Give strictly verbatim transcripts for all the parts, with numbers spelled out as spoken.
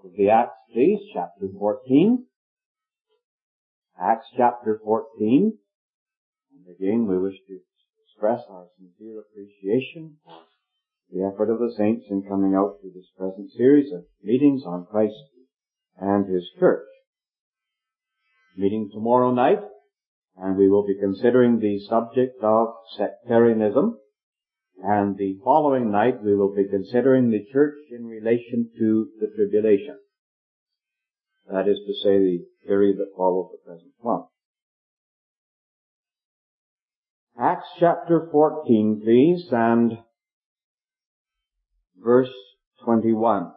Of the Acts, please, chapter fourteen. Acts chapter fourteen. And again, we wish to express our sincere appreciation for the effort of the saints in coming out to this present series of meetings on Christ and His Church. Meeting tomorrow night, and we will be considering the subject of sectarianism. And the following night we will be considering the church in relation to the tribulation. That is to say, the period that follows the present one. Acts chapter fourteen, please, and verse twenty-one.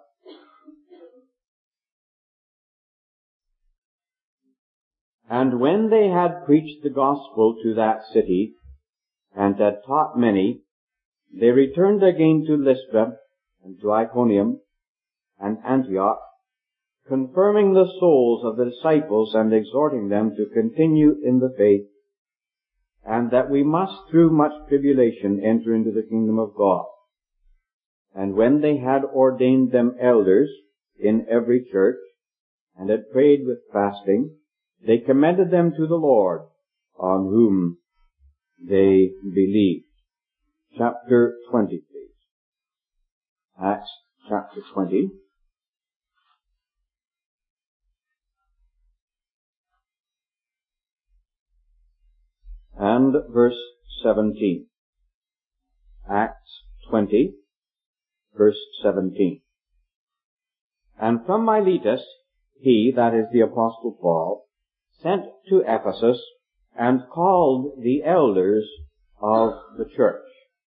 And when they had preached the gospel to that city, and had taught many, they returned again to Lystra, and to Iconium, and Antioch, confirming the souls of the disciples, and exhorting them to continue in the faith, and that we must through much tribulation enter into the kingdom of God. And when they had ordained them elders in every church, and had prayed with fasting, they commended them to the Lord, on whom they believed. Chapter twenty, please. Acts chapter twenty. And verse seventeen. Acts twenty, verse seventeen. And from Miletus, he, that is the Apostle Paul, sent to Ephesus, and called the elders of the church.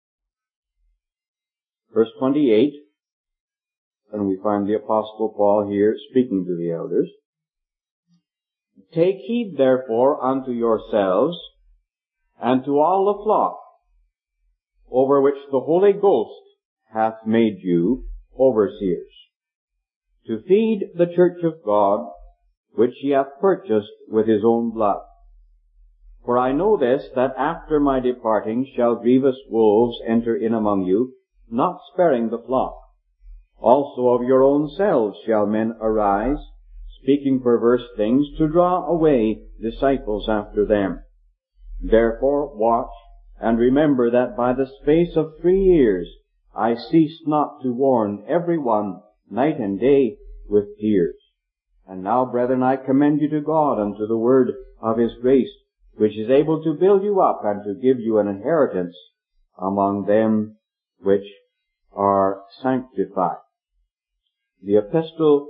Verse twenty-eight, and we find the Apostle Paul here speaking to the elders. Take heed therefore unto yourselves, and to all the flock, over which the Holy Ghost hath made you overseers, to feed the church of God, which he hath purchased with his own blood. For I know this, that after my departing shall grievous wolves enter in among you, not sparing the flock. Also of your own selves shall men arise, speaking perverse things, to draw away disciples after them. Therefore watch, and remember that by the space of three years I ceased not to warn every one night and day with tears. And now, brethren, I commend you to God and to the word of His grace, which is able to build you up and to give you an inheritance among them which are sanctified. The epistle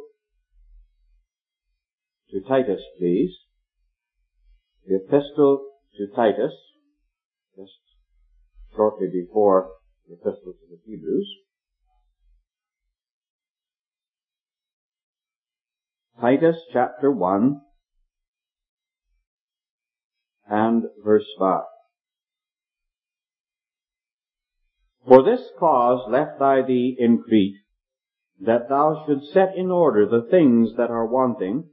to Titus, please. The epistle to Titus, just shortly before the epistle to the Hebrews. Titus chapter one and verse five. For this cause left I thee in Crete, that thou shouldst set in order the things that are wanting,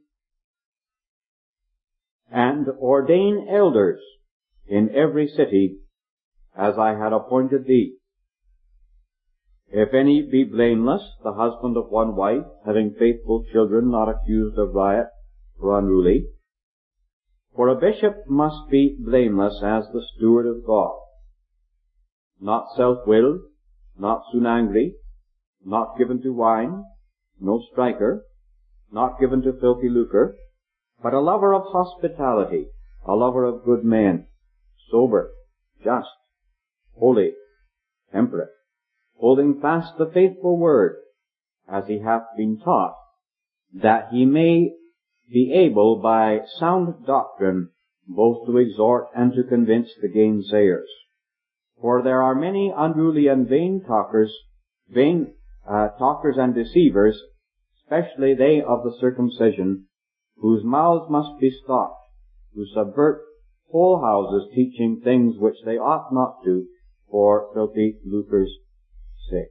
and ordain elders in every city, as I had appointed thee. If any be blameless, the husband of one wife, having faithful children, not accused of riot or unruly. For a bishop must be blameless as the steward of God, not self-willed, not soon angry, not given to wine, no striker, not given to filthy lucre, but a lover of hospitality, a lover of good men, sober, just, holy, temperate, holding fast the faithful word, as he hath been taught, that he may be able by sound doctrine both to exhort and to convince the gainsayers. For there are many unruly and vain talkers, vain uh, talkers and deceivers, especially they of the circumcision, whose mouths must be stopped, who subvert whole houses, teaching things which they ought not to, for filthy lucre's sake.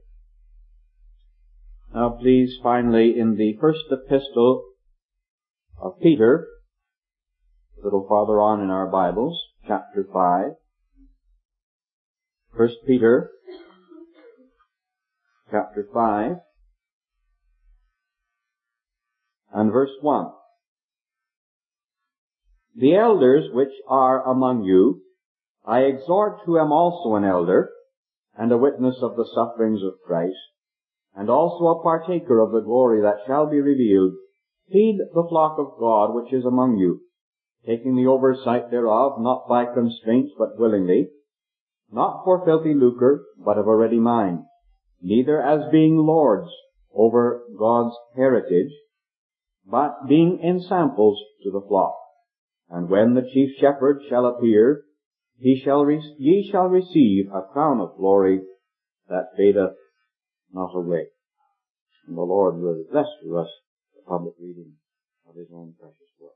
Now please, finally, in the first epistle of Peter, a little farther on in our Bibles, chapter five, First Peter, chapter five, and verse one. The elders which are among you, I exhort, who am also an elder, and a witness of the sufferings of Christ, and also a partaker of the glory that shall be revealed, feed the flock of God which is among you, taking the oversight thereof, not by constraints, but willingly, not for filthy lucre, but of a ready mind, neither as being lords over God's heritage, but being ensamples to the flock. And when the chief shepherd shall appear, he shall re- ye shall receive a crown of glory that fadeth not away. And the Lord will bless to us the public reading of His own precious word.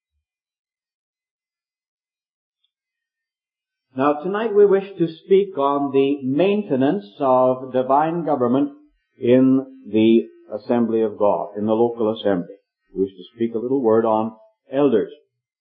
Now tonight we wish to speak on the maintenance of divine government in the assembly of God, in the local assembly. We wish to speak a little word on elders.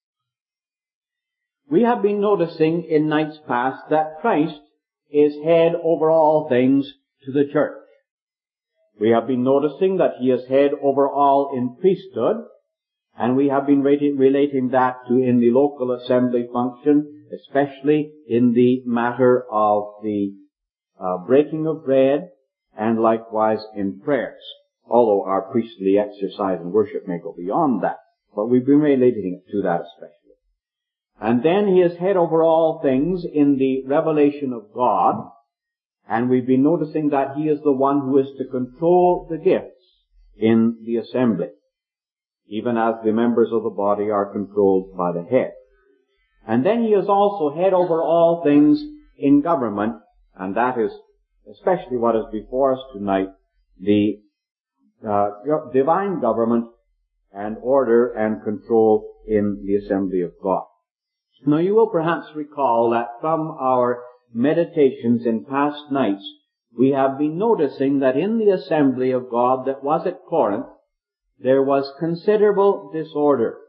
We have been noticing in nights past that Christ is head over all things to the church. We have been noticing that He is head over all in priesthood, and we have been relating that to in the local assembly function, especially in the matter of the uh, breaking of bread, and likewise in prayers, although our priestly exercise and worship may go beyond that. But we've been relating it to that especially. And then He is head over all things in the revelation of God, and we've been noticing that He is the one who is to control the gifts in the assembly, even as the members of the body are controlled by the head. And then He is also head over all things in government, and that is especially what is before us tonight, the uh, divine government and order and control in the assembly of God. Now you will perhaps recall that from our meditations in past nights, we have been noticing that in the assembly of God that was at Corinth, there was considerable disorder.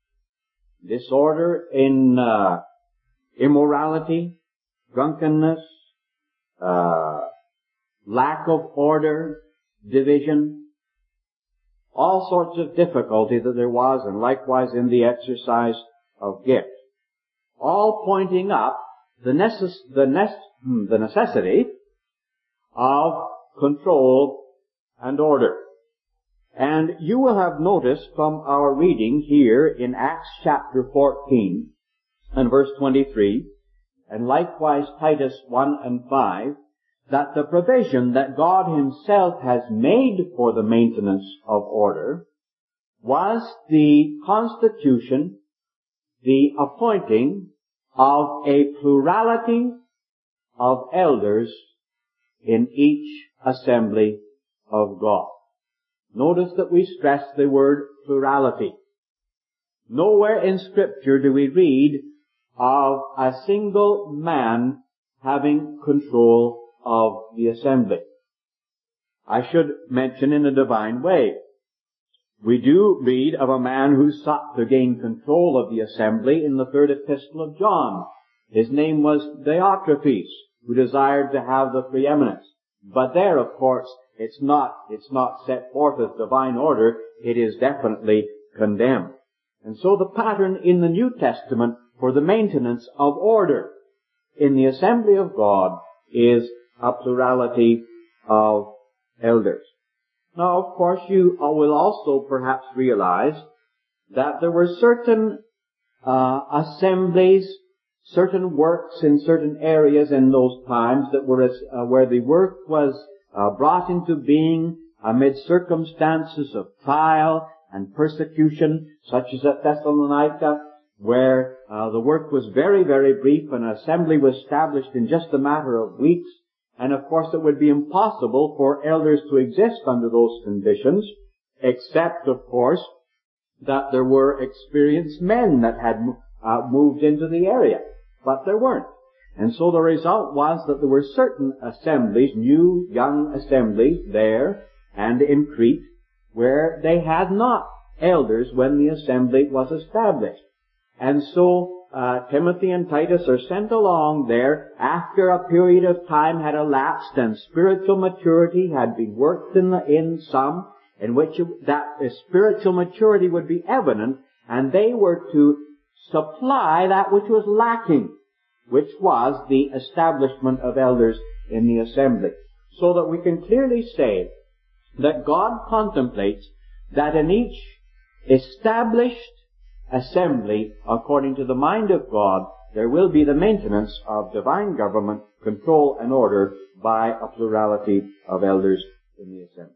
Disorder in uh, immorality, drunkenness, uh, lack of order, division, all sorts of difficulty that there was, and likewise in the exercise of gifts. All pointing up the, necess- the, ne- the necessity of control and order. And you will have noticed from our reading here in Acts chapter fourteen and verse twenty-three, and likewise Titus one and five, that the provision that God Himself has made for the maintenance of order was the constitution, the appointing of a plurality of elders in each assembly of God. Notice that we stress the word plurality. Nowhere in Scripture do we read of a single man having control of the assembly. I should mention in a divine way, we do read of a man who sought to gain control of the assembly in the third epistle of John. His name was Diotrephes, who desired to have the preeminence. But there, of course, it's not, it's not set forth as divine order. It is definitely condemned. And so the pattern in the New Testament for the maintenance of order in the assembly of God is a plurality of elders. Now, of course, you will also perhaps realize that there were certain uh, assemblies, certain works in certain areas in those times that were as, uh, where the work was uh, brought into being amid circumstances of trial and persecution, such as at Thessalonica, where uh, the work was very, very brief, and an assembly was established in just a matter of weeks. And of course it would be impossible for elders to exist under those conditions, except of course that there were experienced men that had uh, moved into the area. But there weren't. And so the result was that there were certain assemblies, new, young assemblies there and in Crete, where they had not elders when the assembly was established. And so Uh, Timothy and Titus are sent along there after a period of time had elapsed and spiritual maturity had been worked in, the, in some, in which that spiritual maturity would be evident, and they were to supply that which was lacking, which was the establishment of elders in the assembly. So that we can clearly say that God contemplates that in each established assembly, according to the mind of God, there will be the maintenance of divine government, control, and order by a plurality of elders in the assembly.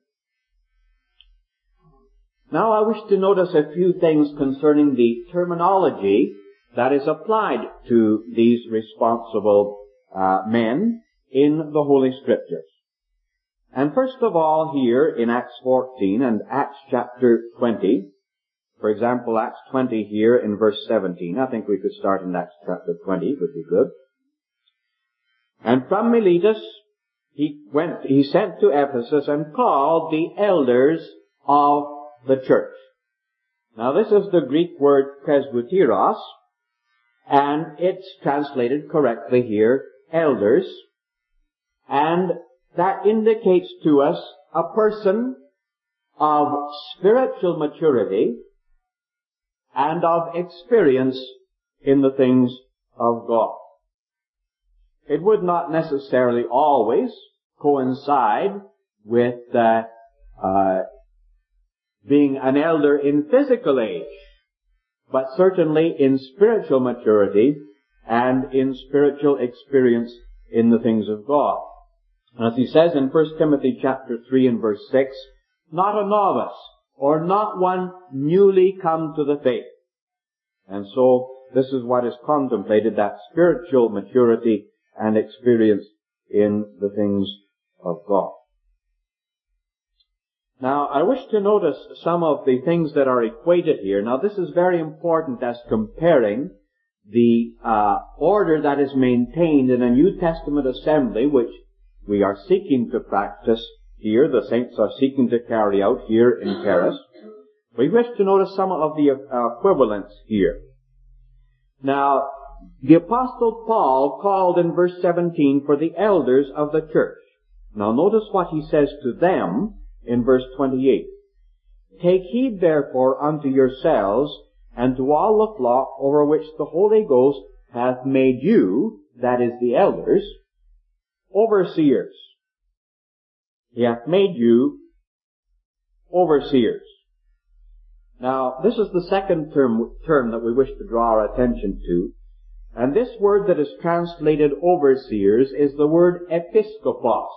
Now I wish to notice a few things concerning the terminology that is applied to these responsible uh, men in the Holy Scriptures. And first of all, here in Acts fourteen and Acts chapter twenty, for example, Acts twenty here in verse seventeen, I think we could start in Acts chapter twenty, would be good. And from Miletus, he went, he sent to Ephesus and called the elders of the church. Now this is the Greek word presbyteros, and it's translated correctly here, elders, and that indicates to us a person of spiritual maturity and of experience in the things of God. It would not necessarily always coincide with uh, uh, being an elder in physical age, but certainly in spiritual maturity and in spiritual experience in the things of God. As he says in First Timothy chapter three and verse six, not a novice, or not one newly come to the faith. And so, this is what is contemplated, that spiritual maturity and experience in the things of God. Now, I wish to notice some of the things that are equated here. Now, this is very important as comparing the uh, order that is maintained in a New Testament assembly, which we are seeking to practice here, the saints are seeking to carry out here in Paris. We wish to notice some of the uh, equivalents here. Now, the Apostle Paul called in verse seventeen for the elders of the church. Now notice what he says to them in verse twenty-eight. Take heed therefore unto yourselves and to all the flock over which the Holy Ghost hath made you, that is the elders, overseers. He hath made you overseers. Now, this is the second term, term that we wish to draw our attention to. And this word that is translated overseers is the word episkopos.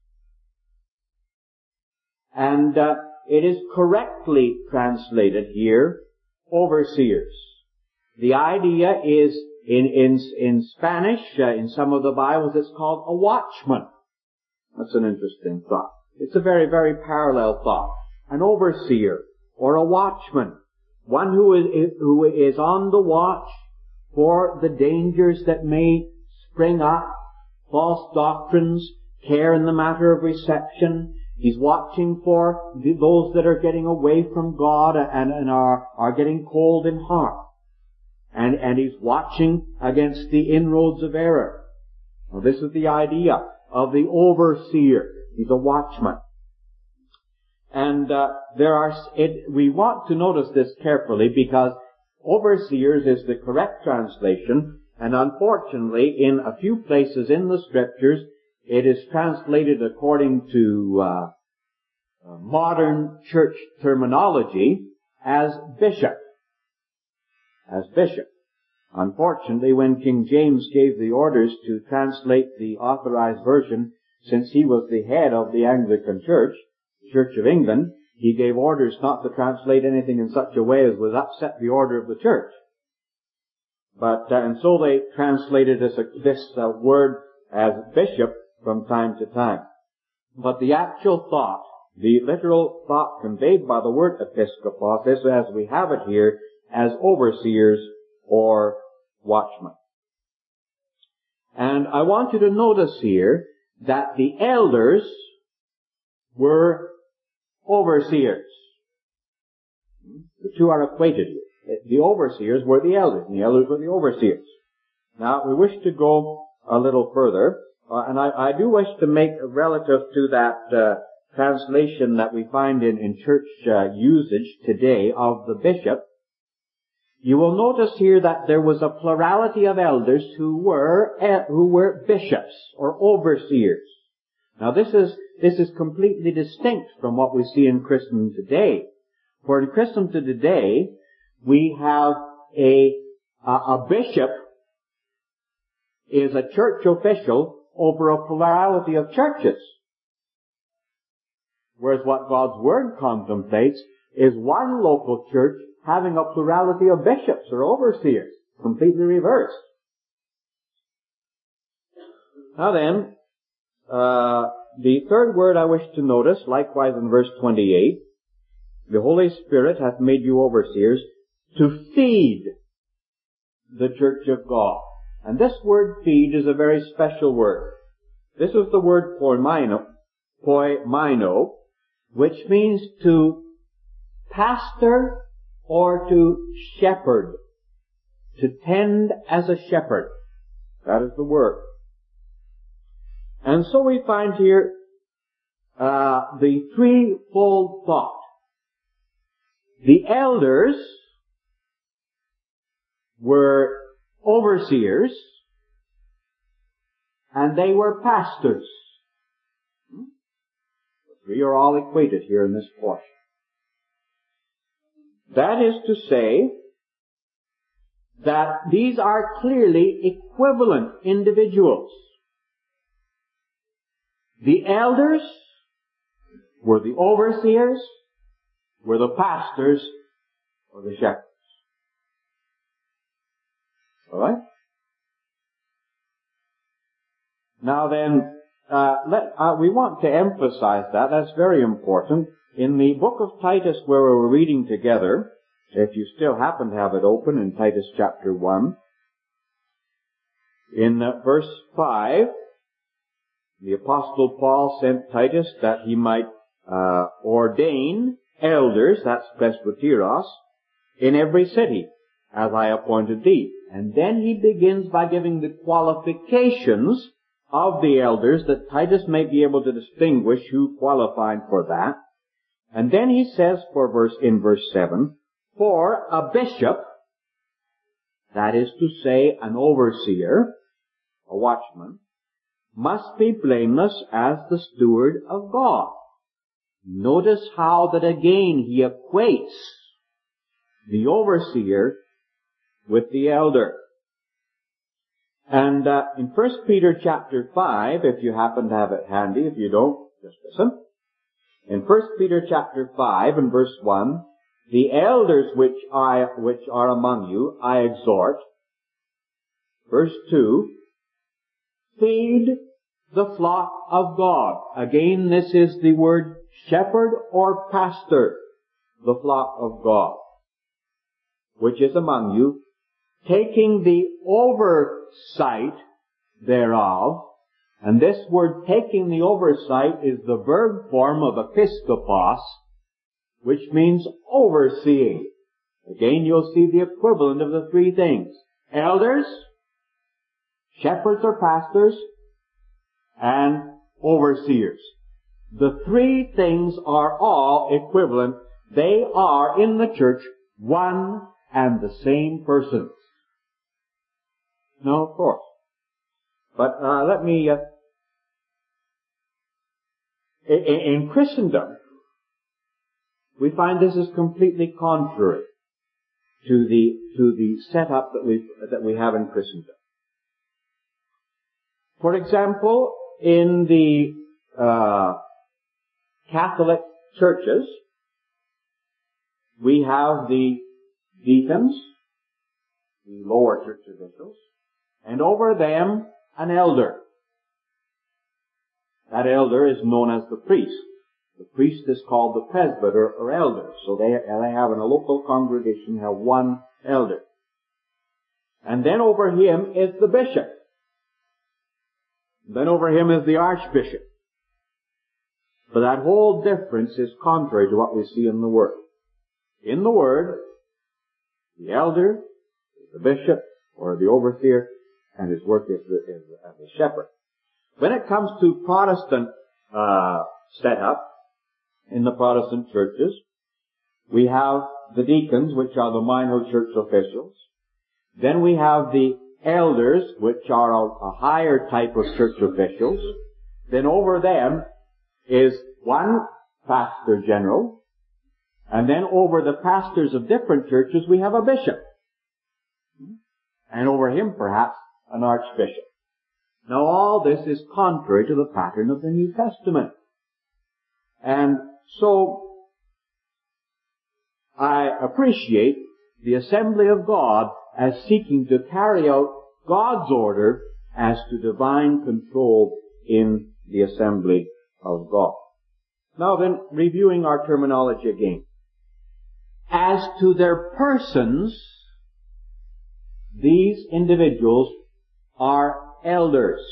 And uh, it is correctly translated here, overseers. The idea is, in, in, in Spanish, uh, in some of the Bibles, it's called a watchman. That's an interesting thought. It's a very, very parallel thought. An overseer, or a watchman. One who is, who is on the watch for the dangers that may spring up, false doctrines, care in the matter of reception. He's watching for the, those that are getting away from God and, and are, are getting cold in heart. And, and he's watching against the inroads of error. Now, this is the idea of the overseer. He's a watchman. And uh, there are, it, we want to notice this carefully because overseers is the correct translation, and unfortunately, in a few places in the Scriptures, it is translated according to uh, uh, modern church terminology as bishop. As bishop. Unfortunately, when King James gave the orders to translate the Authorized Version, since he was the head of the Anglican Church, Church of England, he gave orders not to translate anything in such a way as would upset the order of the church. But, uh, and so they translated this, uh, this uh, word as bishop from time to time. But the actual thought, the literal thought conveyed by the word episkopos is, as we have it here, as overseers or watchmen. And I want you to notice here that the elders were overseers. The two are equated here. The overseers were the elders, and the elders were the overseers. Now, we wish to go a little further, uh, and I, I do wish to make relative to that uh, translation that we find in, in church uh, usage today of the bishop, you will notice here that there was a plurality of elders who were uh, who were bishops or overseers. Now this is this is completely distinct from what we see in Christendom today. For in Christendom today, we have a a, a bishop is a church official over a plurality of churches. Whereas what God's Word contemplates is one local church having a plurality of bishops or overseers. Completely reversed. Now then, uh, the third word I wish to notice, likewise in verse twenty-eight, the Holy Spirit hath made you overseers to feed the church of God. And this word feed is a very special word. This is the word poimino, poimino, which means to pastor or to shepherd, to tend as a shepherd. That is the word. And so we find here uh, the threefold thought. The elders were overseers, and they were pastors. The three are all equated here in this portion. That is to say that these are clearly equivalent individuals. The elders were the overseers, were the pastors, or the shepherds. Alright? Now then, uh, let, uh, we want to emphasize that. That's very important. In the book of Titus, where we were reading together, if you still happen to have it open in Titus chapter one, in uh, verse five, the Apostle Paul sent Titus that he might uh, ordain elders, that's presbyteros, in every city, as I appointed thee. And then he begins by giving the qualifications of the elders that Titus may be able to distinguish who qualified for that. And then he says for verse, in verse seven, for a bishop, that is to say an overseer, a watchman, must be blameless as the steward of God. Notice how that again he equates the overseer with the elder. And uh, in First Peter chapter five, if you happen to have it handy, if you don't, just listen. In First Peter chapter five and verse one, the elders which I which are among you I exhort. Verse two, feed the flock of God. Again, this is the word shepherd or pastor, the flock of God, which is among you, taking the oversight thereof. And this word taking the oversight is the verb form of episkopos, which means overseeing. Again, you'll see the equivalent of the three things. Elders, shepherds or pastors, and overseers. The three things are all equivalent. They are in the church one and the same person. No, of course. But uh, let me, uh, in, in Christendom, we find this is completely contrary to the to the setup that we that we have in Christendom. For example, in the uh, Catholic churches, we have the deacons, the lower church officials, and over them an elder. That elder is known as the priest. The priest is called the presbyter or elder. So they, they have in a local congregation have one elder. And then over him is the bishop. Then over him is the archbishop. But that whole difference is contrary to what we see in the Word. In the Word, the elder is the bishop or the overseer, and his work is, is as a shepherd. When it comes to Protestant uh, setup, in the Protestant churches. We have the deacons, which are the minor church officials. Then we have the elders, which are a, a higher type of church officials. Then over them is one pastor general. And then over the pastors of different churches, we have a bishop. And over him, perhaps, an archbishop. Now all this is contrary to the pattern of the New Testament. And so, I appreciate the Assembly of God as seeking to carry out God's order as to divine control in the Assembly of God. Now then, reviewing our terminology again. As to their persons, these individuals are elders,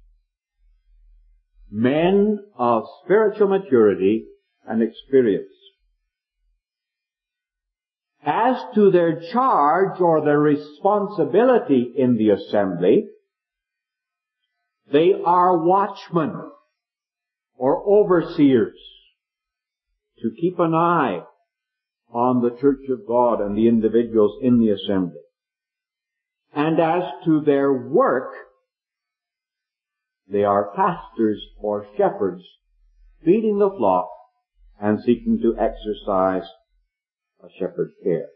men of spiritual maturity and experience. As to their charge or their responsibility in the assembly, they are watchmen or overseers to keep an eye on the church of God and the individuals in the assembly. And as to their work, they are pastors or shepherds feeding the flock and seeking to exercise a shepherd's care.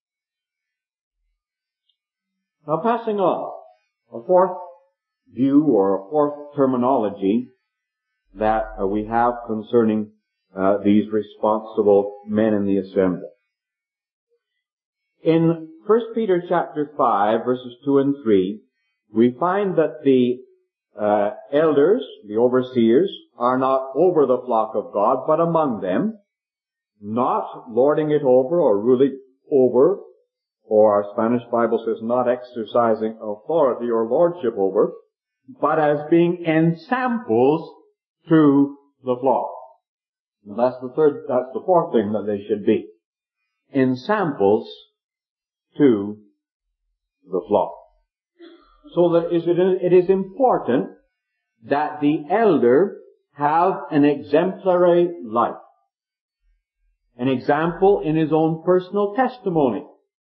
Now passing on, a fourth view or a fourth terminology that uh, we have concerning uh, these responsible men in the assembly. In First Peter chapter five, verses two and three, we find that the uh, elders, the overseers, are not over the flock of God, but among them, not lording it over or ruling over, or our Spanish Bible says not exercising authority or lordship over, but as being ensamples to the flock. And that's the third, that's the fourth thing that they should be. Ensamples to the flock. So that it is important that the elder have an exemplary life. An example in his own personal testimony.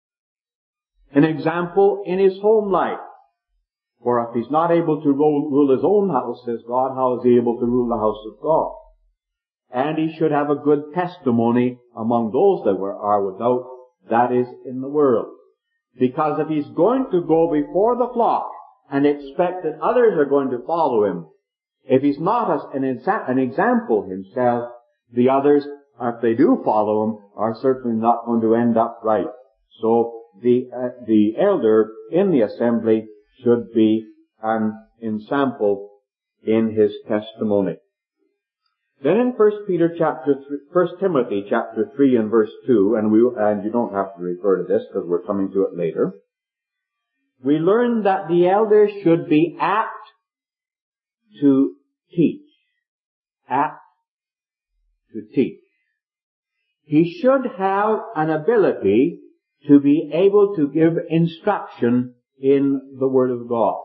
An example in his home life. For if he's not able to rule, rule his own house, says God, how is he able to rule the house of God? And he should have a good testimony among those that were, are without, that is, in the world. Because if he's going to go before the flock and expect that others are going to follow him, if he's not an, exa- an example himself, the others, if they do follow him, are certainly not going to end up right. So the uh, the elder in the assembly should be an ensample in his testimony. Then in First Peter chapter three, First Timothy chapter three and verse two, and we and you don't have to refer to this because we're coming to it later. We learn that the elder should be apt to teach, apt to teach. He should have an ability to be able to give instruction in the Word of God.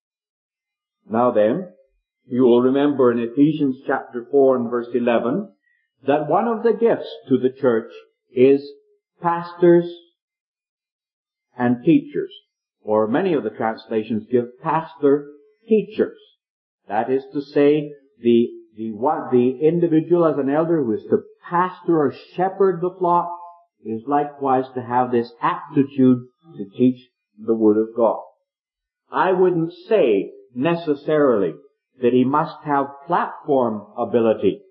Now then, you will remember in Ephesians chapter four and verse eleven that one of the gifts to the church is pastors and teachers. Or many of the translations give pastor teachers. That is to say, the the what the individual as an elder who is to pastor or shepherd the flock is likewise to have this aptitude to teach the Word of God. I wouldn't say necessarily that he must have platform ability,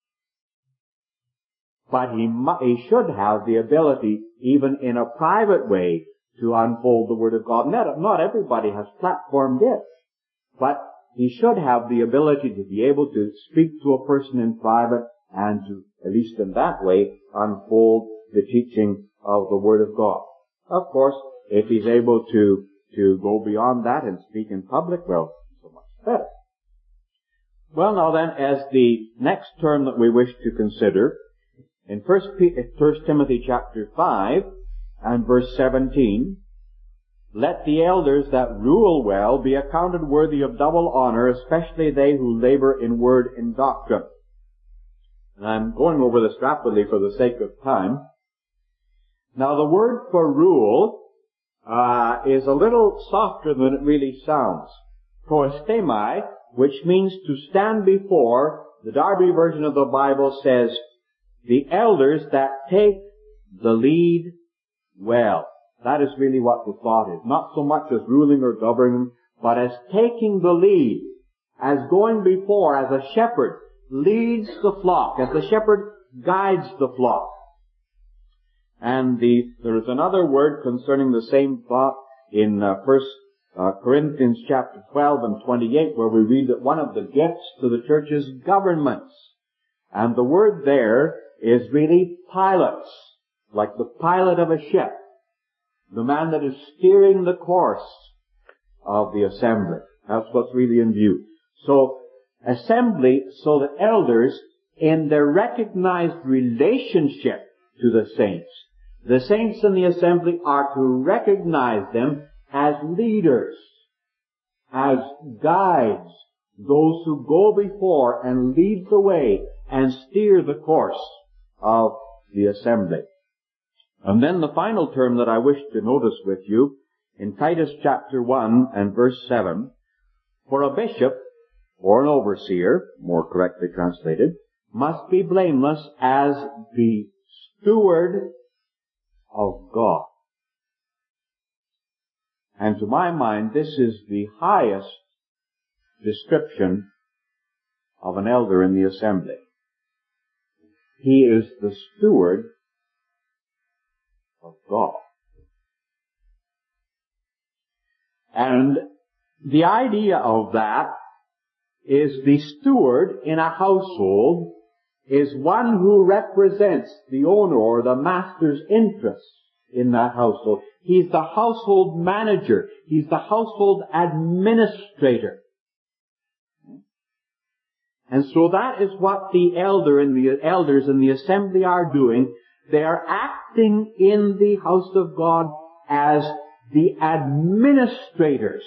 but he mu- he should have the ability, even in a private way, to unfold the Word of God. Not, not everybody has platform gifts, but he should have the ability to be able to speak to a person in private and to, at least in that way, unfold the teaching of the Word of God. Of course, if he's able to, to go beyond that and speak in public, well, so much better. Well, now then, as the next term that we wish to consider, in First Timothy chapter five and verse seventeen, let the elders that rule well be accounted worthy of double honor, especially they who labor in word and doctrine. And I'm going over this rapidly for the sake of time. Now the word for rule uh, is a little softer than it really sounds. Proestemi, which means to stand before, the Darby version of the Bible says, the elders that take the lead well. That is really what the thought is. Not so much as ruling or governing, but as taking the lead, as going before, as a shepherd leads the flock, as the shepherd guides the flock. And the, there is another word concerning the same thought in uh, First uh, Corinthians chapter twelve and twenty-eight, where we read that one of the gifts to the church is governments. And the word there is really pilots, like the pilot of a ship, the man that is steering the course of the assembly. That's what's really in view. So, assembly, so that elders, in their recognized relationship to the saints, the saints in the assembly are to recognize them as leaders, as guides, those who go before and lead the way and steer the course of the assembly. And then the final term that I wish to notice with you, in Titus chapter one and verse seven, for a bishop, or an overseer, more correctly translated, must be blameless as the steward of God. And to my mind, this is the highest description of an elder in the assembly. He is the steward of God. And the idea of that is the steward in a household is one who represents the owner or the master's interests in that household. He's the household manager. He's the household administrator. And so that is what the elder and the elders in the assembly are doing. They are acting in the house of God as the administrators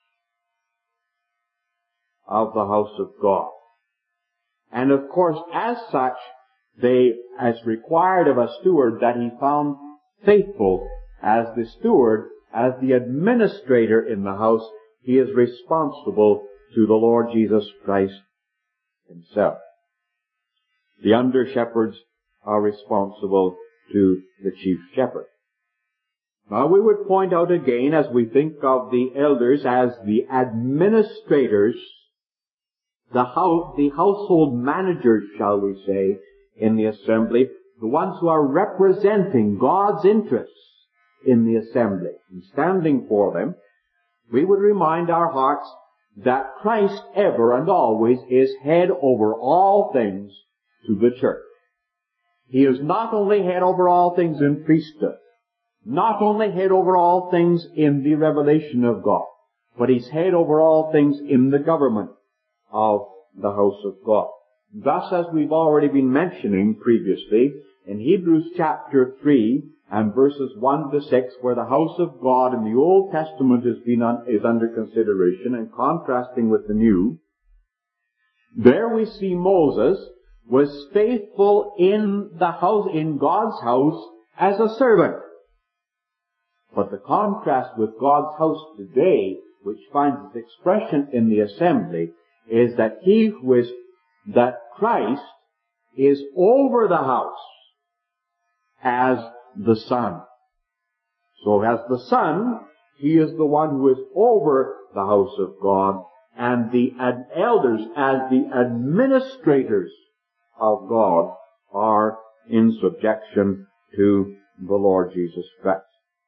of the house of God. And of course, as such, they, as required of a steward, that he found faithful as the steward, as the administrator in the house, he is responsible to the Lord Jesus Christ himself. The under-shepherds are responsible to the chief shepherd. Now we would point out again, as we think of the elders as the administrators, the house, the household managers, shall we say, in the assembly, the ones who are representing God's interests in the assembly and standing for them, we would remind our hearts that Christ ever and always is head over all things to the church. He is not only head over all things in priesthood, not only head over all things in the revelation of God, but he's head over all things in the government of the house of God. Thus, as we've already been mentioning previously, in Hebrews chapter three and verses one to six, where the house of God in the Old Testament has been un, is under consideration and contrasting with the New, there we see Moses was faithful in the house, in God's house, as a servant. But the contrast with God's house today, which finds its expression in the assembly, is that he who is, that Christ is over the house as the Son. So as the Son, he is the one who is over the house of God, and the ad- elders as the administrators of God are in subjection to the Lord Jesus Christ.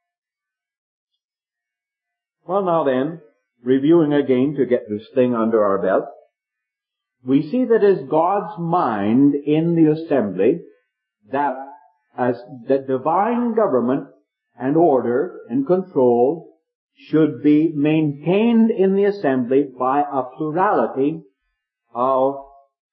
Well, now then, reviewing again to get this thing under our belt, we see that as God's mind in the assembly, that as the divine government and order and control should be maintained in the assembly by a plurality of,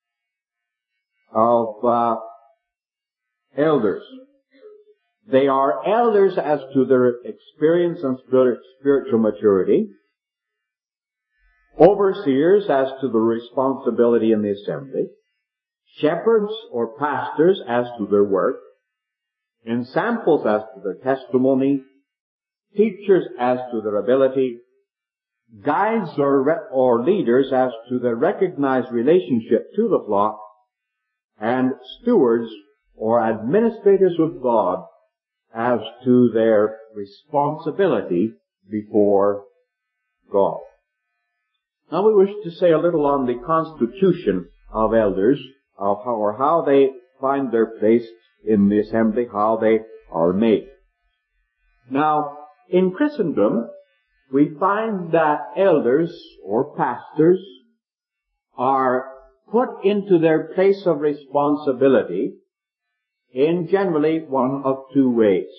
of uh, elders. They are elders as to their experience and spiritual maturity, overseers as to the responsibility in the assembly, shepherds or pastors as to their work, ensamples as to their testimony, teachers as to their ability, guides or, re- or leaders as to their recognized relationship to the flock, and stewards or administrators with God as to their responsibility before God. Now we wish to say a little on the constitution of elders, of how, or how they find their place in the assembly, how they are made. Now, in Christendom, we find that elders or pastors are put into their place of responsibility in generally one of two ways.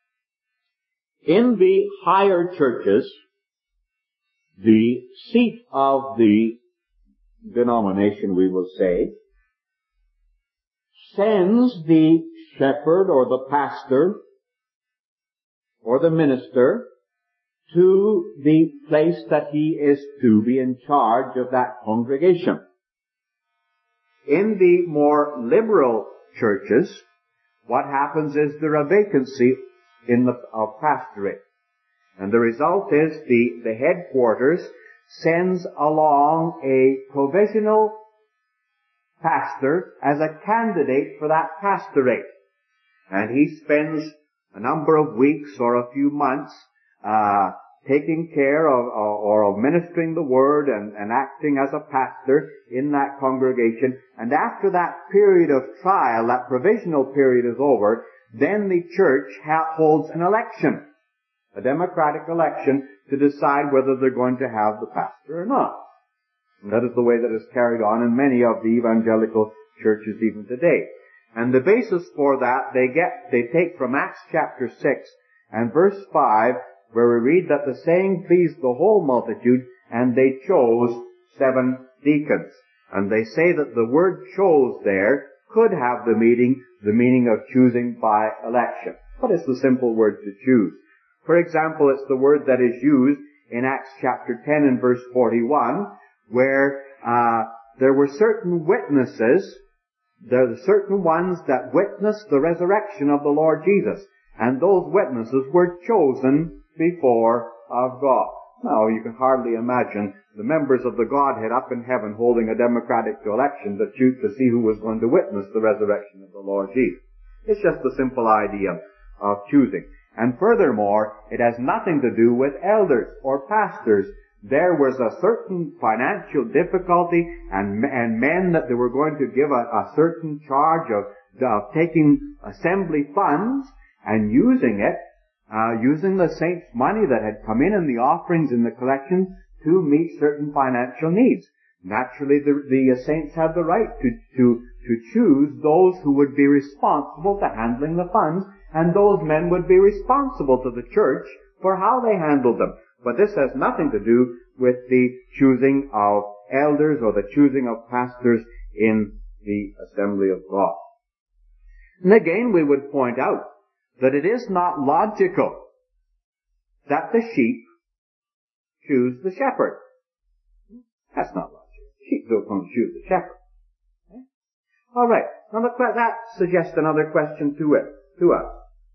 In the higher churches, the seat of the denomination, we will say, sends the shepherd or the pastor or the minister to the place that he is to be in charge of that congregation. In the more liberal churches, what happens is there a vacancy in the of pastorate. And the result is the, the headquarters sends along a provisional pastor as a candidate for that pastorate. And he spends a number of weeks or a few months uh taking care of or, or of ministering the word and, and acting as a pastor in that congregation. And after that period of trial, that provisional period is over, then the church ha- holds an election, a democratic election, to decide whether they're going to have the pastor or not. And that is the way that is carried on in many of the evangelical churches even today. And the basis for that, they get, they take from Acts chapter six and verse five, where we read that the saying pleased the whole multitude, and they chose seven deacons. And they say that the word chose there could have the meaning, the meaning of choosing by election. But it's the simple word to choose. For example, it's the word that is used in Acts chapter ten and verse forty-one, where uh there were certain witnesses, there are certain ones that witnessed the resurrection of the Lord Jesus, and those witnesses were chosen before of God. Now, you can hardly imagine the members of the Godhead up in heaven holding a democratic election to choose to see who was going to witness the resurrection of the Lord Jesus. It's just the simple idea of choosing. And furthermore, it has nothing to do with elders or pastors. There was a certain financial difficulty, and, and men that they were going to give a, a certain charge of, of taking assembly funds and using it, Uh, using the saints' money that had come in in the offerings and the collections to meet certain financial needs. Naturally, the, the uh, saints had the right to, to, to choose those who would be responsible to handling the funds, and those men would be responsible to the church for how they handled them. But this has nothing to do with the choosing of elders or the choosing of pastors in the assembly of God. And again, we would point out that it is not logical that the sheep choose the shepherd. That's not logical. Sheep don't come choose the shepherd. Okay? All right. Now that suggests another question to it, to us.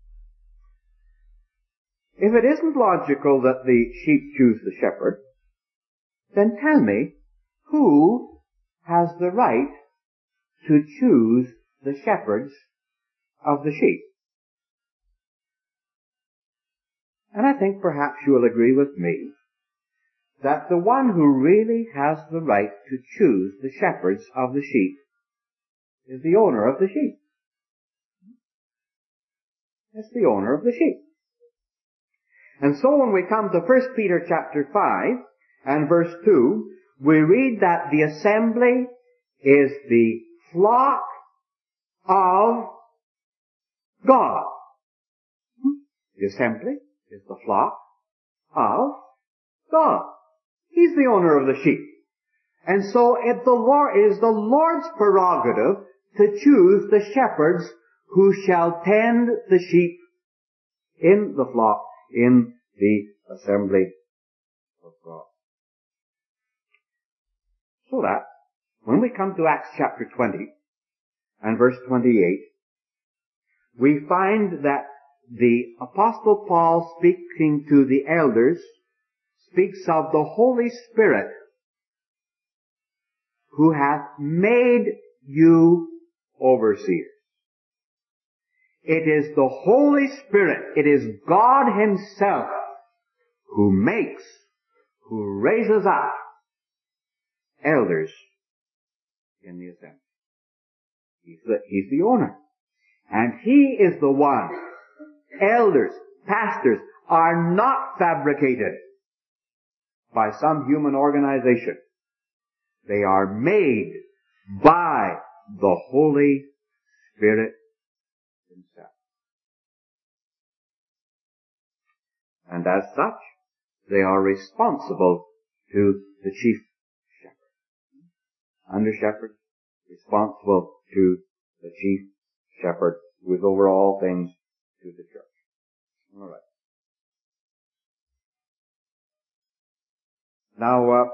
If it isn't logical that the sheep choose the shepherd, then tell me, who has the right to choose the shepherds of the sheep? And I think perhaps you will agree with me that the one who really has the right to choose the shepherds of the sheep is the owner of the sheep. It's the owner of the sheep. And so when we come to First Peter chapter five and verse two, we read that the assembly is the flock of God. The assembly is the flock of God. He's the owner of the sheep. And so it, the Lord, it is the Lord's prerogative to choose the shepherds who shall tend the sheep in the flock, in the assembly of God. So that, when we come to Acts chapter twenty, and verse twenty-eight, we find that the Apostle Paul, speaking to the elders, speaks of the Holy Spirit who hath made you overseers. It is the Holy Spirit, it is God Himself who makes, who raises up elders in the assembly. He's the, he's the owner. And He is the one. Elders, pastors are not fabricated by some human organization. They are made by the Holy Spirit Himself. And as such, they are responsible to the chief shepherd. Under shepherd, responsible to the chief shepherd, who is over all things to the church. All right. Now, uh,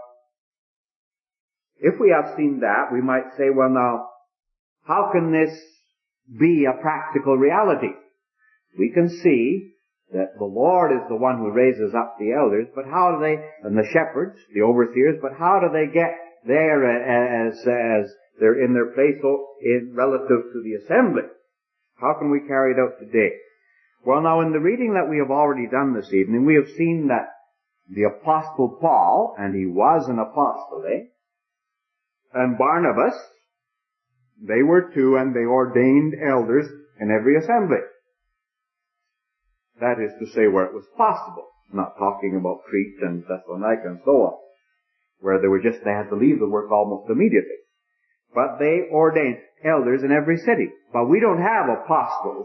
if we have seen that, we might say, well now, how can this be a practical reality? We can see that the Lord is the one who raises up the elders, but how do they, and the shepherds, the overseers, but how do they get there as, as they're in their place in relative to the assembly? How can we carry it out today? Well now, in the reading that we have already done this evening, we have seen that the Apostle Paul, and he was an apostle, eh? And Barnabas, they were two, and they ordained elders in every assembly. That is to say, where it was possible. Not talking about Crete and Thessalonica and so on, where they were just, they had to leave the work almost immediately. But they ordained elders in every city. But we don't have apostles.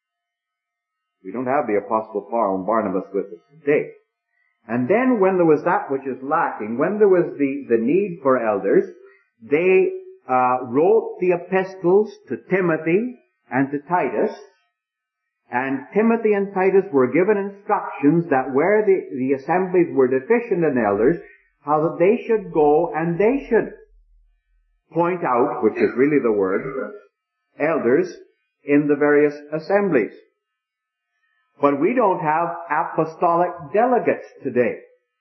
We don't have the Apostle Paul and Barnabas with us today. And then when there was that which is lacking, when there was the, the need for elders, they uh, wrote the epistles to Timothy and to Titus. And Timothy and Titus were given instructions that where the, the assemblies were deficient in elders, how that they should go and they should point out, which is really the word, elders in the various assemblies. But we don't have apostolic delegates today.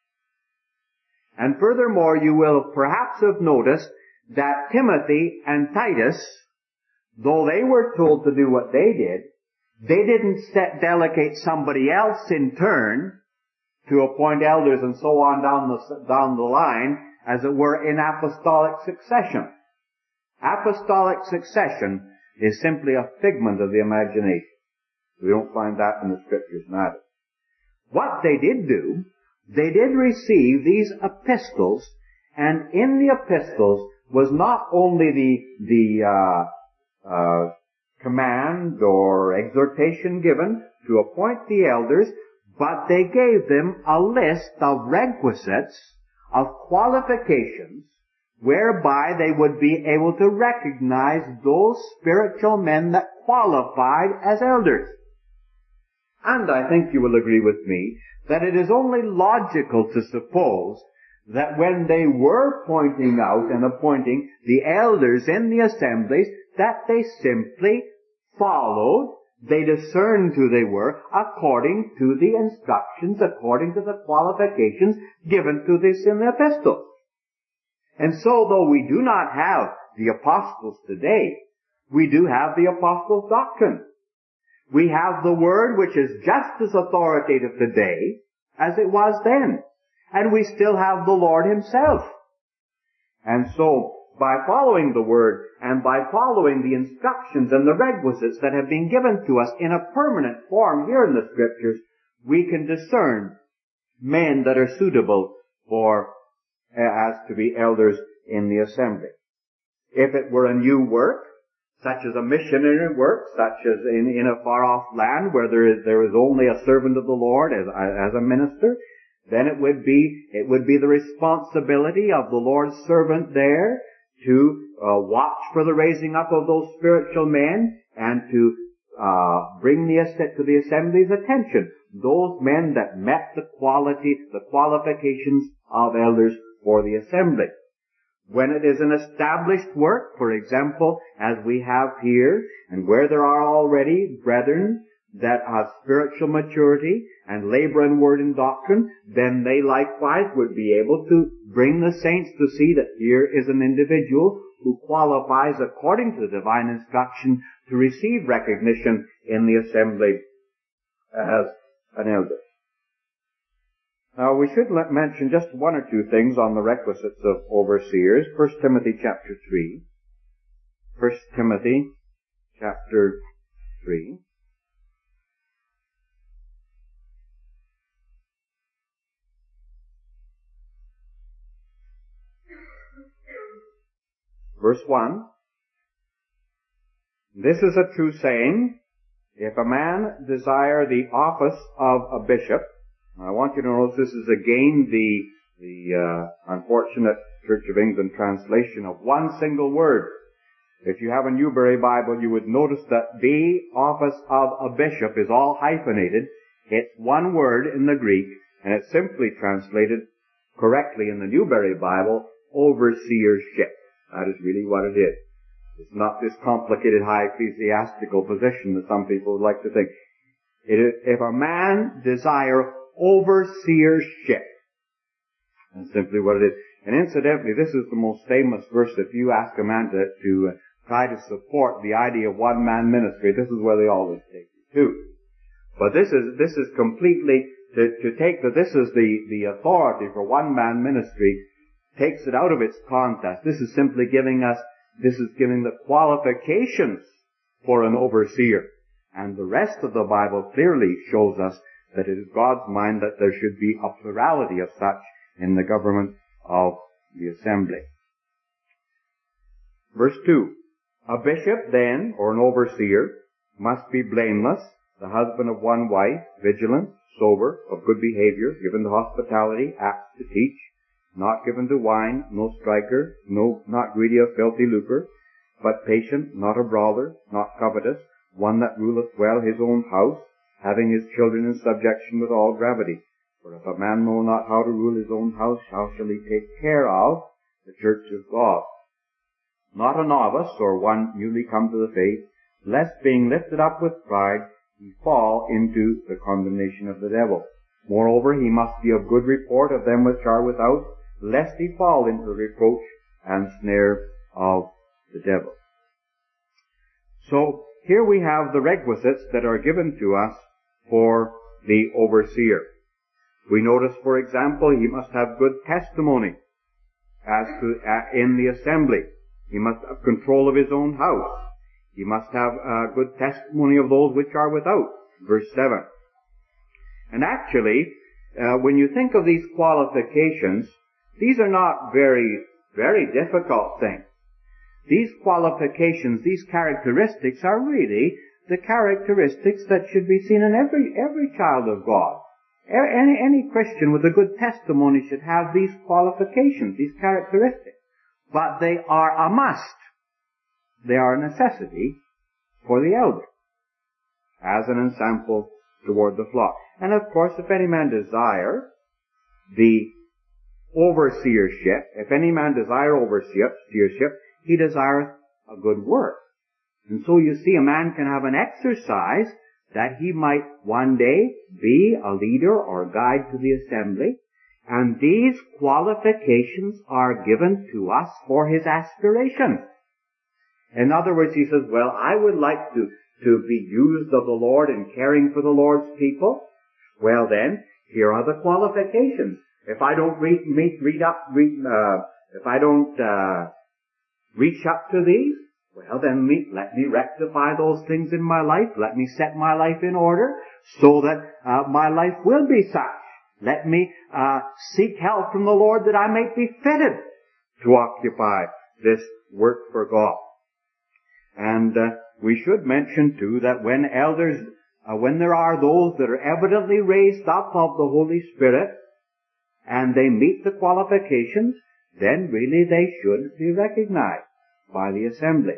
And furthermore, you will perhaps have noticed that Timothy and Titus, though they were told to do what they did, they didn't set, delegate somebody else in turn to appoint elders and so on down the, down the line, as it were, in apostolic succession. Apostolic succession is simply a figment of the imagination. We don't find that in the Scriptures neither. What they did do, they did receive these epistles, and in the epistles was not only the, the, uh, uh, command or exhortation given to appoint the elders, but they gave them a list of requisites, of qualifications, whereby they would be able to recognize those spiritual men that qualified as elders. And I think you will agree with me that it is only logical to suppose that when they were pointing out and appointing the elders in the assemblies, that they simply followed, they discerned who they were according to the instructions, according to the qualifications given to this in the epistles. And so, though we do not have the apostles today, we do have the apostles' doctrine. We have the Word, which is just as authoritative today as it was then. And we still have the Lord Himself. And so, by following the Word and by following the instructions and the requisites that have been given to us in a permanent form here in the Scriptures, we can discern men that are suitable for, as to be elders in the assembly. If it were a new work, such as a missionary work, such as in, in a far-off land where there is, there is only a servant of the Lord as, as a minister, then it would be, it would be the responsibility of the Lord's servant there to uh, watch for the raising up of those spiritual men and to uh, bring the to the assembly's attention those men that met the quality, the qualifications of elders for the assembly. When it is an established work, for example, as we have here, and where there are already brethren that have spiritual maturity and labor in word and doctrine, then they likewise would be able to bring the saints to see that here is an individual who qualifies according to the divine instruction to receive recognition in the assembly as an elder. Now we should let mention just one or two things on the requisites of overseers. First Timothy chapter three. First Timothy chapter three. Verse one, this is a true saying, if a man desire the office of a bishop, I want you to notice this is again the, the uh, unfortunate Church of England translation of one single word. If you have a Newberry Bible, you would notice that the office of a bishop is all hyphenated. It's one word in the Greek, and it's simply translated correctly in the Newberry Bible, overseership. That is really what it is. It's not this complicated high ecclesiastical position that some people would like to think. It is, if a man desire overseership, that's simply what it is. And incidentally, this is the most famous verse. If you ask a man to, to try to support the idea of one-man ministry, this is where they always take you to. But this is, this is completely, to, to take that this is the, the authority for one-man ministry, takes it out of its context. This is simply giving us, this is giving the qualifications for an overseer. And the rest of the Bible clearly shows us that it is God's mind that there should be a plurality of such in the government of the assembly. Verse two. A bishop then, or an overseer, must be blameless, the husband of one wife, vigilant, sober, of good behavior, given to hospitality, apt to teach, not given to wine, no striker, no, not greedy of filthy lucre, but patient, not a brawler, not covetous, one that ruleth well his own house, having his children in subjection with all gravity. For if a man know not how to rule his own house, how shall he take care of the church of God? Not a novice, or one newly come to the faith, lest being lifted up with pride, he fall into the condemnation of the devil. Moreover, he must be of good report of them which are without, lest he fall into the reproach and snare of the devil. So, here we have the requisites that are given to us for the overseer. We notice, for example, he must have good testimony as to, uh, in the assembly. He must have control of his own house. He must have uh, good testimony of those which are without. Verse seven. And actually, uh, when you think of these qualifications, these are not very, very difficult things. These qualifications, these characteristics are really the characteristics that should be seen in every, every child of God. Any, any Christian with a good testimony should have these qualifications, these characteristics. But they are a must. They are a necessity for the elder, as an ensample toward the flock. And of course, if any man desire the overseership, if any man desire overseership, he desireth a good work. And so you see, a man can have an exercise that he might one day be a leader or guide to the assembly. And these qualifications are given to us for his aspiration. In other words, he says, well, I would like to, to be used of the Lord in caring for the Lord's people. Well then, here are the qualifications. If I don't read, meet, read up, read, uh, if I don't, uh, reach up to these, well then me, let me rectify those things in my life. Let me set my life in order so that, uh, my life will be such. Let me, uh, seek help from the Lord that I may be fitted to occupy this work for God. And, uh, we should mention too that when elders, uh, when there are those that are evidently raised up of the Holy Spirit, and they meet the qualifications, then really they should be recognized by the assembly.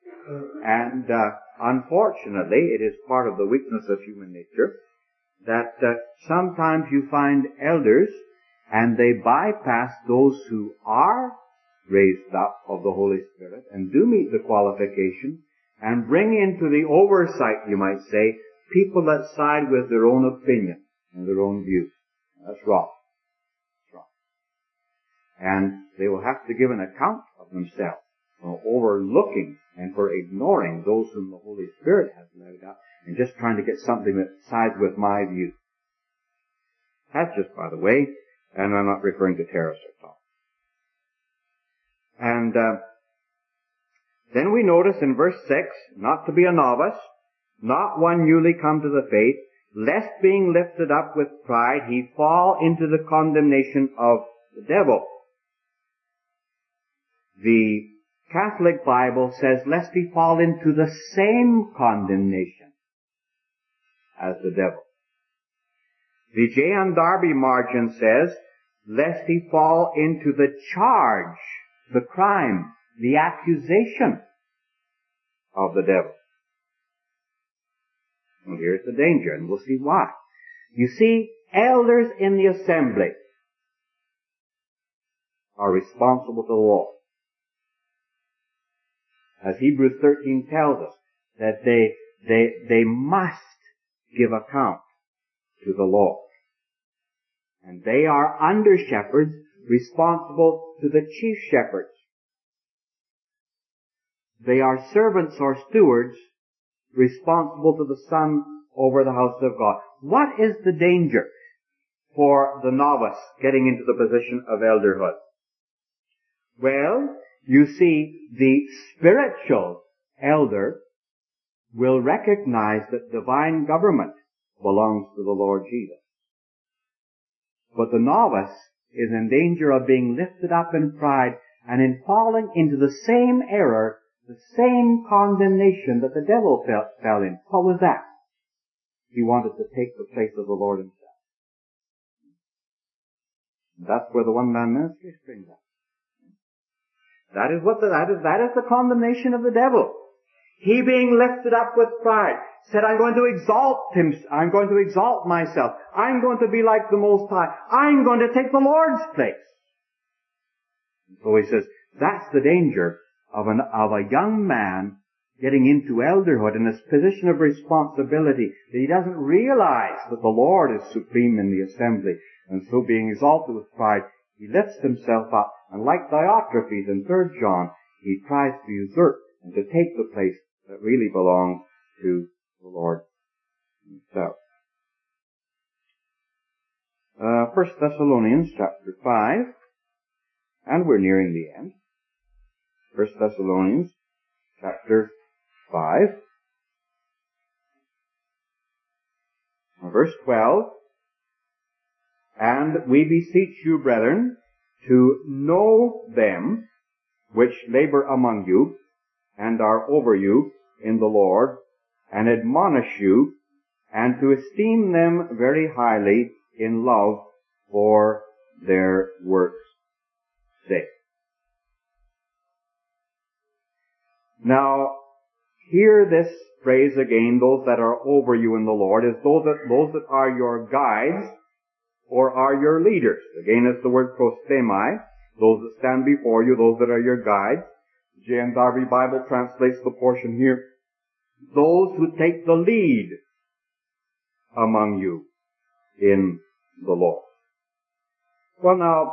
And uh, unfortunately, it is part of the weakness of human nature that uh, sometimes you find elders and they bypass those who are raised up of the Holy Spirit and do meet the qualification and bring into the oversight, you might say, people that side with their own opinion and their own views. That's wrong. That's wrong. And they will have to give an account of themselves for overlooking and for ignoring those whom the Holy Spirit has led up and just trying to get something that sides with my view. That's just by the way, and I'm not referring to terrorists at all. And uh, then we notice in verse six, not to be a novice, not one newly come to the faith, lest being lifted up with pride he fall into the condemnation of the devil. The Catholic Bible says, lest he fall into the same condemnation as the devil. The J N Darby margin says, lest he fall into the charge, the crime, the accusation of the devil. Well, here's the danger, and we'll see why. You see, elders in the assembly are responsible to the Lord. As Hebrews thirteen tells us, that they, they, they must give account to the Lord. And they are under shepherds responsible to the chief shepherds. They are servants or stewards responsible to the son over the house of God. What is the danger for the novice getting into the position of elderhood? Well, you see, the spiritual elder will recognize that divine government belongs to the Lord Jesus. But the novice is in danger of being lifted up in pride and in falling into the same error, the same condemnation that the devil fell, fell in. What was that? He wanted to take the place of the Lord himself. That's where the one-man ministry springs up. That is what the, that is, that is the condemnation of the devil. He being lifted up with pride said, I'm going to exalt him, I'm going to exalt myself. I'm going to be like the Most High. I'm going to take the Lord's place. So he says, that's the danger of an, of a young man getting into elderhood in this position of responsibility, that he doesn't realize that the Lord is supreme in the assembly, and so being exalted with pride, he lifts himself up, and like Diotrephes in Third John, he tries to usurp and to take the place that really belongs to the Lord himself. Uh, First Thessalonians chapter five, and we're nearing the end. First Thessalonians chapter five, verse twelve, and we beseech you, brethren, to know them which labor among you, and are over you in the Lord, and admonish you, and to esteem them very highly in love for their works' sake. Now, hear this phrase again, those that are over you in the Lord, is those that, those that are your guides or are your leaders. Again, it's the word prosthemi, those that stand before you, those that are your guides. J N Darby Bible translates the portion here, those who take the lead among you in the Lord. Well, now,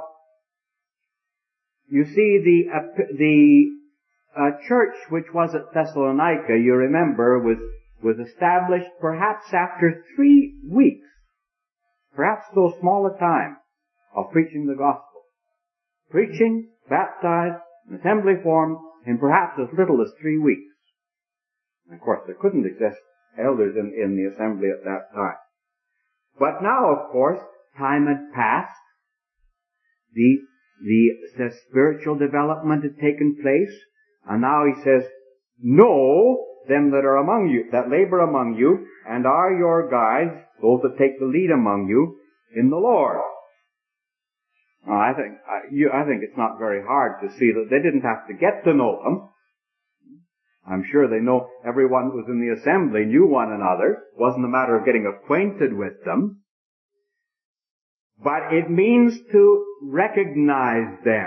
you see the, uh, the uh, church which was at Thessalonica, you remember, was, was established perhaps after three weeks, perhaps so small a time, of preaching the gospel. Preaching, baptized, an assembly formed, in perhaps as little as three weeks. And of course, there couldn't exist elders in, in the assembly at that time. But now, of course, time had passed. The, the, the spiritual development had taken place. And now he says, know them that are among you, that labor among you, and are your guides, those that take the lead among you, in the Lord. Now, I think, I, you, I think it's not very hard to see that they didn't have to get to know them. I'm sure they know everyone who was in the assembly knew one another. It wasn't a matter of getting acquainted with them. But it means to recognize them.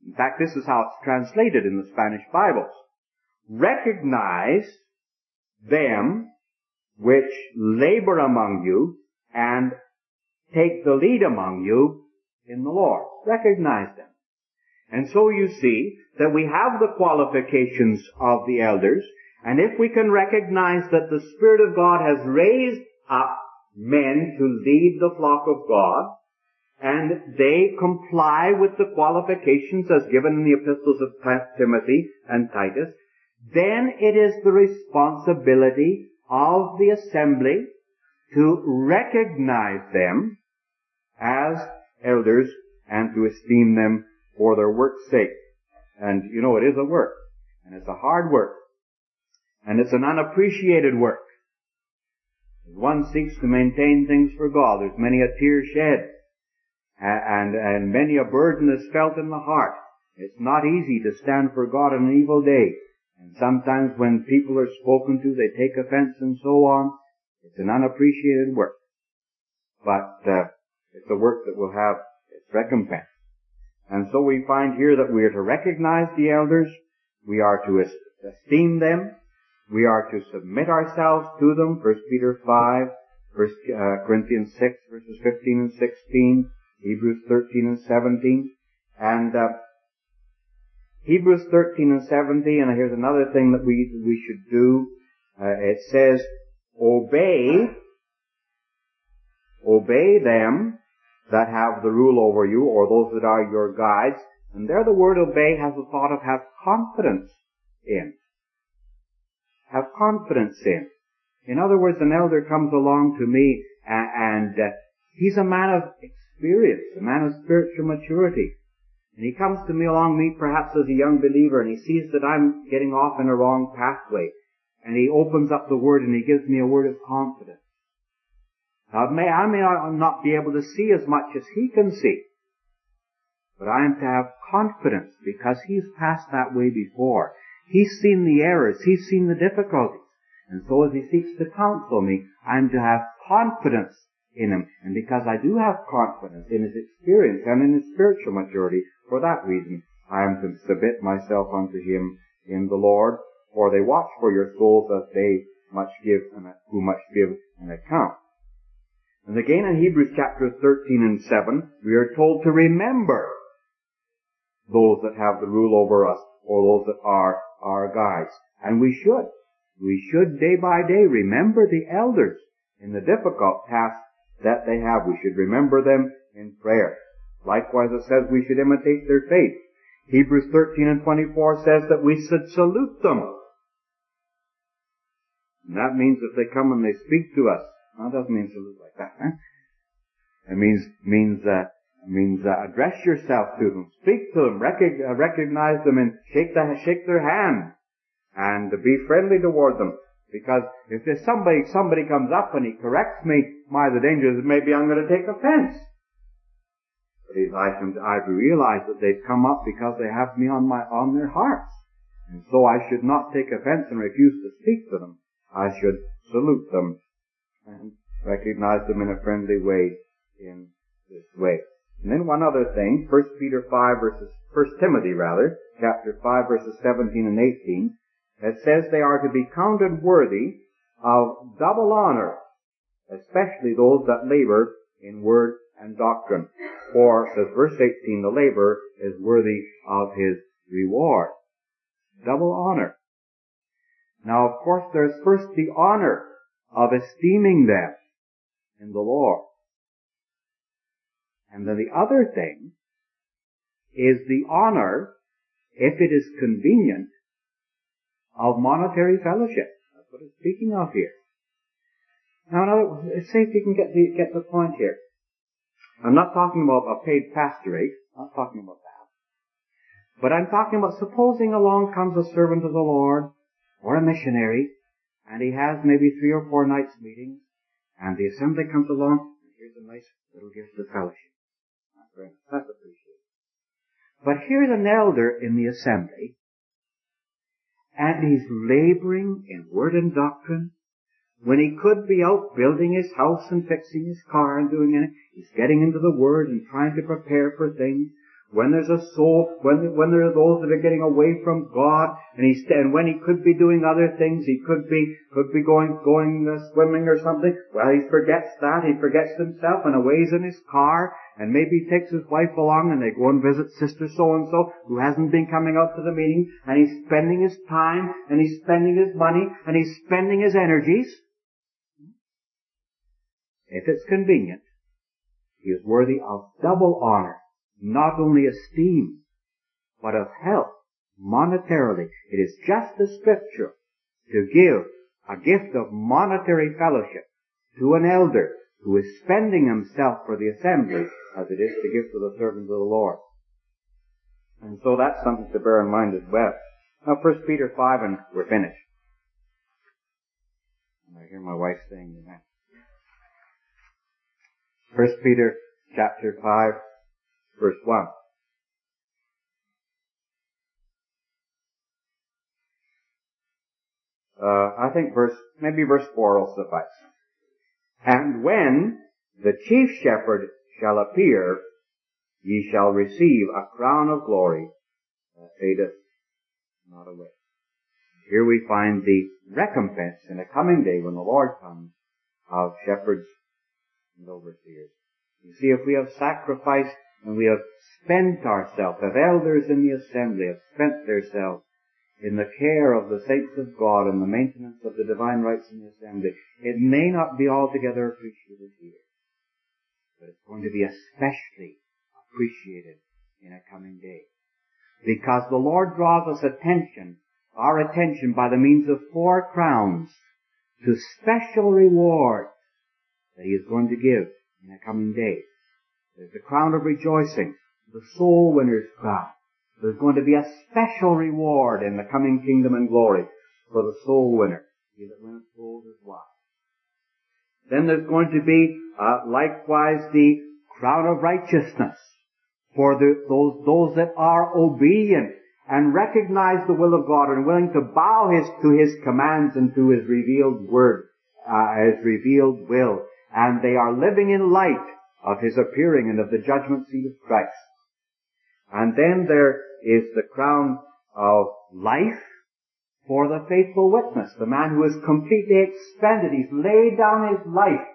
In fact, this is how it's translated in the Spanish Bibles. Recognize them which labor among you and take the lead among you in the Lord. Recognize them. And so you see that we have the qualifications of the elders, and if we can recognize that the Spirit of God has raised up men to lead the flock of God, and they comply with the qualifications as given in the epistles of Timothy and Titus, then it is the responsibility of the assembly to recognize them as elders and to esteem them for their work's sake. And you know, it is a work, and it's a hard work, and it's an unappreciated work. As one seeks to maintain things for God, there's many a tear shed, and, and many a burden is felt in the heart. It's not easy to stand for God on an evil day. And sometimes when people are spoken to, they take offense and so on. It's an unappreciated work. But uh, it's a work that will have its recompense. And so we find here that we are to recognize the elders. We are to esteem them. We are to submit ourselves to them. First Peter five, First Corinthians six, verses fifteen and sixteen, Hebrews thirteen and seventeen. And uh, Hebrews thirteen and seventeen, and here's another thing that we we should do. Uh, it says, obey, obey them that have the rule over you, or those that are your guides. And there the word obey has the thought of have confidence in. Have confidence in. In other words, an elder comes along to me and, and uh, he's a man of experience, a man of spiritual maturity. And he comes to me along me perhaps as a young believer, and he sees that I'm getting off in a wrong pathway. And he opens up the word and he gives me a word of confidence. Now, may, I may not be able to see as much as he can see, but I am to have confidence because he's passed that way before. He's seen the errors. He's seen the difficulties. And so as he seeks to counsel me, I'm to have confidence in him. And because I do have confidence in his experience and in his spiritual maturity, for that reason, I am to submit myself unto him in the Lord. For they watch for your souls as they much give and who much give an account. And again in Hebrews chapter thirteen and seven, we are told to remember those that have the rule over us, or those that are our guides. And we should. We should day by day remember the elders in the difficult tasks that they have. We should remember them in prayer. Likewise it says we should imitate their faith. Hebrews thirteen and twenty-four says that we should salute them. And that means if they come and they speak to us, well, it doesn't mean salute like that, huh? It means, means, uh, means, uh, address yourself to them, speak to them, rec- uh, recognize them and shake the, shake their hand and be friendly toward them. Because if there's somebody, somebody comes up and he corrects me, my, the danger is that maybe I'm going to take offense. But if I can, I realize that they've come up because they have me on my, on their hearts. And so I should not take offense and refuse to speak to them. I should salute them and recognize them in a friendly way in this way. And then one other thing, First Peter five verses, First Timothy rather, chapter five verses seventeen and eighteen, it says they are to be counted worthy of double honor, especially those that labor in word and doctrine. For, says verse eighteen, the labor is worthy of his reward. Double honor. Now, of course, there's first the honor of esteeming them in the Lord. And then the other thing is the honor, if it is convenient, of monetary fellowship. That's what it's speaking of here. Now, now say if you can get the, get the point here. I'm not talking about a paid pastorate. I'm not talking about that. But I'm talking about supposing along comes a servant of the Lord, or a missionary, and he has maybe three or four nights meetings, and the assembly comes along, and here's a nice little gift of fellowship. That's very nice. That's appreciated. But here's an elder in the assembly, and he's laboring in word and doctrine, when he could be out building his house and fixing his car and doing it. He's getting into the word and trying to prepare for things. when there's a soul, when when there are those that are getting away from God, and he's and when he could be doing other things, he could be could be going going uh, swimming or something. Well, he forgets that. He forgets himself and away's in his car, and maybe he takes his wife along, and they go and visit Sister so and so who hasn't been coming out to the meeting, and he's spending his time, and he's spending his money, and he's spending his energies. If it's convenient, he is worthy of double honor. Not only esteem, but of help monetarily. It is just as scripture to give a gift of monetary fellowship to an elder who is spending himself for the assembly as it is to give to the servant of the Lord. And so that's something to bear in mind as well. Now, First Peter five, and we're finished. And I hear my wife saying amen. First Peter chapter five, verse one. Uh, I think verse, maybe verse four will suffice. And when the chief shepherd shall appear, ye shall receive a crown of glory that fadeth not away. Here we find the recompense in a coming day when the Lord comes of shepherds and overseers. You see, if we have sacrificed and we have spent ourselves, if elders in the assembly have spent themselves in the care of the saints of God and the maintenance of the divine rights in the assembly, it may not be altogether appreciated here, but it's going to be especially appreciated in a coming day. Because the Lord draws us attention, our attention by the means of four crowns to special rewards that he is going to give in a coming day. There's the crown of rejoicing, the soul winner's crown. There's going to be a special reward in the coming kingdom and glory for the soul winner. He that winneth souls is wise. Then there's going to be uh, likewise the crown of righteousness for the, those those that are obedient and recognize the will of God and willing to bow his to his commands and to his revealed word, uh, his revealed will, and they are living in light of his appearing and of the judgment seat of Christ. And then there is the crown of life for the faithful witness, the man who is completely expended. He's laid down his life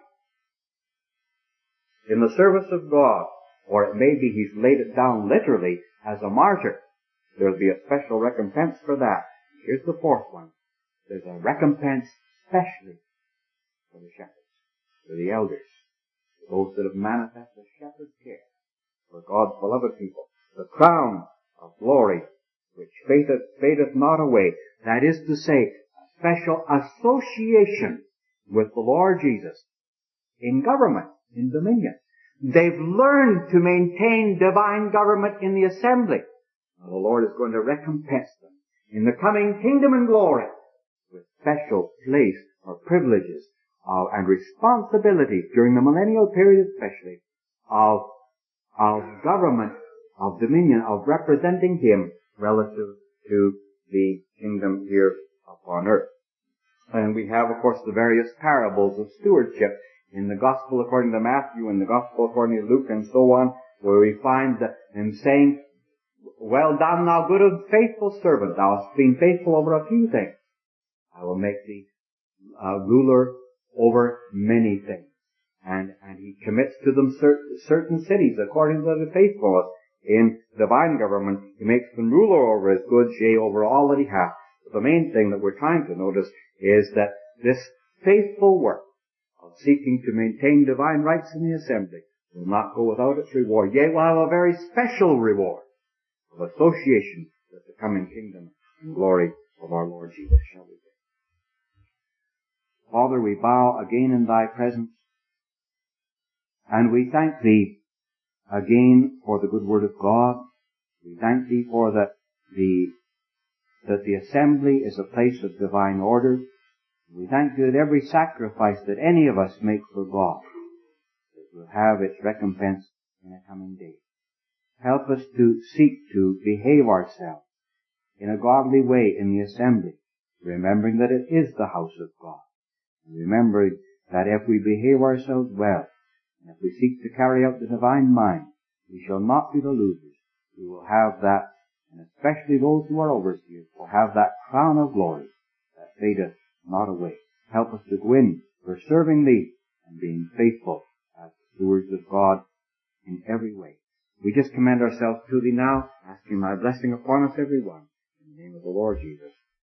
in the service of God, or it may be he's laid it down literally as a martyr. There'll be a special recompense for that. Here's the fourth one. There's a recompense specially for the shepherds, for the elders, those that have manifested shepherd's care for God's beloved people. The crown of glory, which fadeth, fadeth not away. That is to say, a special association with the Lord Jesus in government, in dominion. They've learned to maintain divine government in the assembly. Now, the Lord is going to recompense them in the coming kingdom and glory with special place or privileges of, and responsibilities during the millennial period especially of, of government, of dominion, of representing him relative to the kingdom here upon earth. And we have, of course, the various parables of stewardship in the Gospel according to Matthew and the Gospel according to Luke and so on, where we find him saying, well done, thou good and faithful servant. Thou hast been faithful over a few things. I will make thee a ruler over many things. And, and he commits to them certain, certain cities according to their faithfulness. In divine government, he makes them ruler over his goods, yea, over all that he hath. But the main thing that we're trying to notice is that this faithful work of seeking to maintain divine rights in the assembly will not go without its reward. Yea, will have a very special reward of association with the coming kingdom and glory of our Lord Jesus. Shall we pray? Father, we bow again in thy presence, and we thank thee again for the good word of God. We thank thee for that the that the assembly is a place of divine order. We thank thee that every sacrifice that any of us make for God will have its recompense in a coming day. Help us to seek to behave ourselves in a godly way in the assembly, remembering that it is the house of God, and remembering that if we behave ourselves well, and if we seek to carry out the divine mind, we shall not be the losers, we will have that, and especially those who are overseers, will have that crown of glory that fadeth not away. Help us to go in for serving Thee and being faithful as stewards of God in every way. We just commend ourselves to Thee now, asking Thy blessing upon us every one. In the name of the Lord Jesus.